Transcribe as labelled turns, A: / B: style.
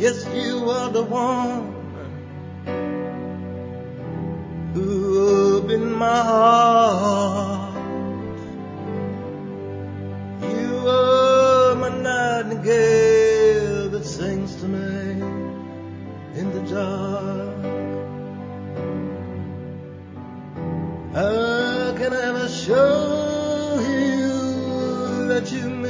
A: Yes, you are the one who opened my heart. You are my nightingale that sings to me in the dark. How can I ever show you that you